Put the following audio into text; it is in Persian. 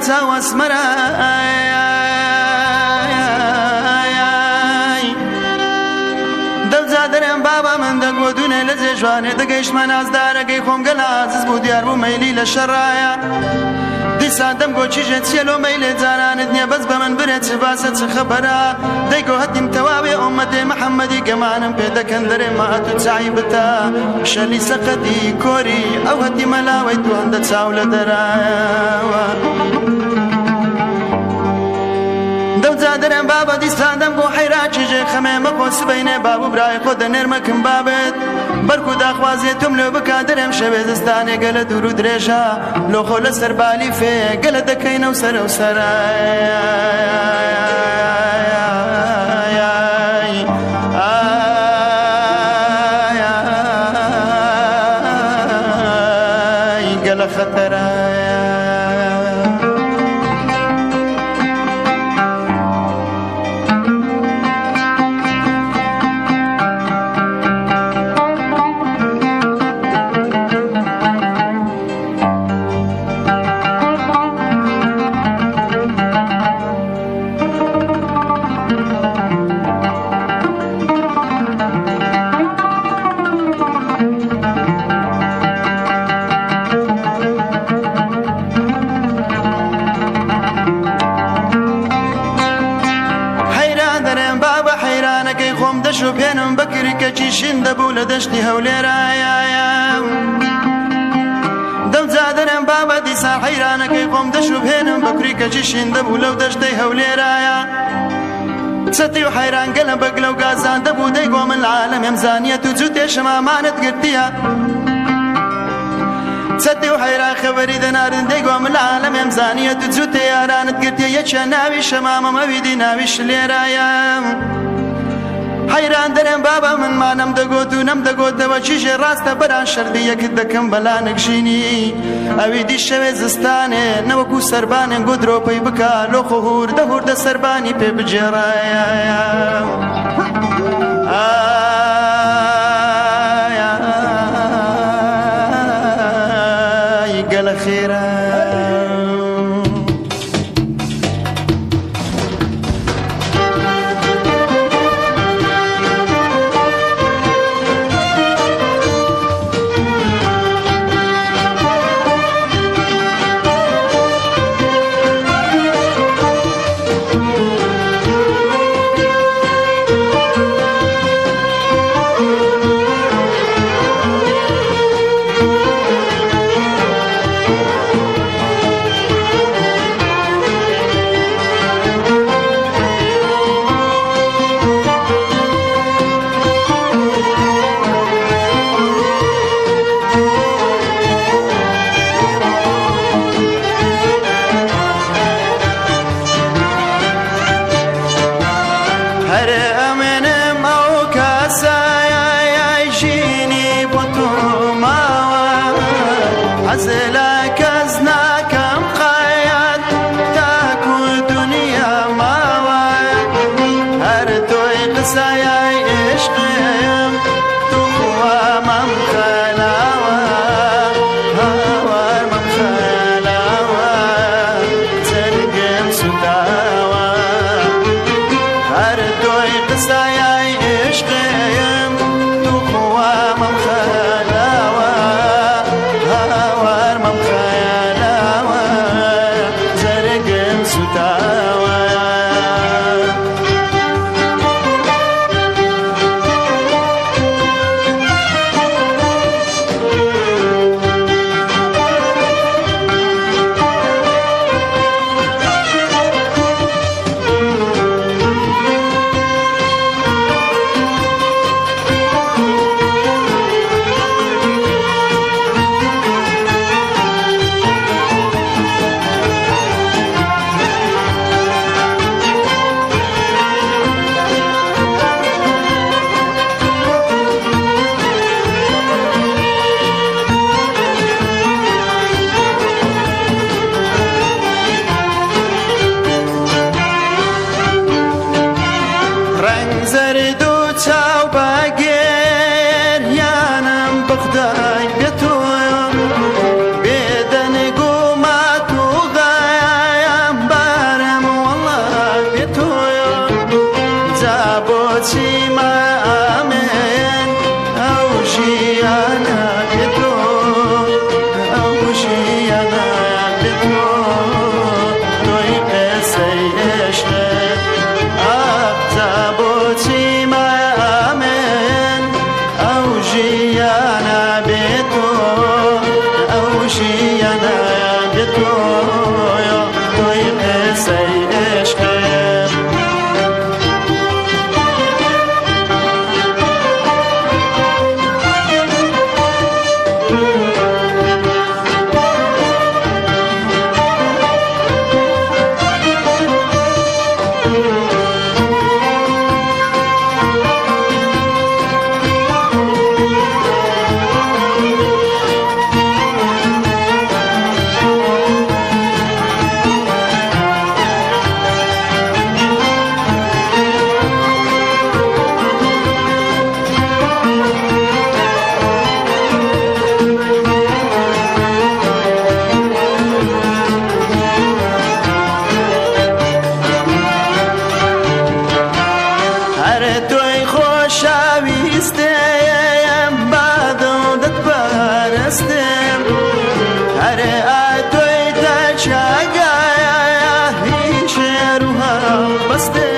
چاو ئەسمەرە دەوجا دەرێم بابا من دەگوە دوونێ لە جێژوانێ دەگەیشتمە نازدارەکەی خۆم گەل عاجز بوو دیار بوو مەیلی لە شەڕایە دیسان دەم گۆچیژە چێلۆ مەیلێ جارانت نییە بەس بە من برێت چ باسە چ خەبەرە دەیگۆ هەتیم تەواوێ ئومەتێ محەممەدی گەمانم پێ دەکەن دەرێ ماهات و چای بتە شەلی سەقەتی کۆری ئەو هەتی مەلاوەی توەندە چاو لە دەرایەوە دەوجا دەرێم بابە دیستان دەم بۆ حەیرا چیژێ خەمێ مەخۆ سبەینێ بابوو برای خۆ دەنێرمەکەم بابێت بەرکو داخوازێتم لێ بکا دەرێم شەوێ دەستانێ گەلە دوور و درێژە لۆخۆ لە سەربالی فێ گەلە دەکەینە و سەرە و سەرای گەلە خەتەرە دەشو پێنم بەکری کەچی شین دەبوو لە دەشتی هەولێرایە دەوجا دەرێم بابە دیسان حەیرانەکەی خۆم دەشو پێنم بەکری کەچی شین دەبوو لەو دەشتەی هەولێرایە چەتی و حەیران گەلە بەگ لەو گازان دەبوو دەیگۆ من لە عالەمێم زانیەت و جوو تێشم ئامانت گرتیە چەتی و حەیران خەبەری دەنارن دەیگۆ من لە عالەمێم زانیەت و جوو تێ یارانت گرتیە یەکێ ناوی شەمامەم ئەویدی ناوی شلێرایە حەیران دەرێم بابا من مانەم دەگۆت و نەم دەگۆتەوە چیژێ ڕاستە بەران شەردی یەکت دەکەم بەلا نەکشینی ئەویدی شەوێ زستانێ نەوەکو سەربانێن گۆ درۆپەی بکە لۆخۆ هوردە هوردە سەربانی پێ بجێڕایە گەلە خێرە بخدای بتو بدن گومات و غای خۆشەویستێم بادڵدت پەرستم هەرێ ئاتۆی تا چاگایە هیچ شێر و هەڵبەستم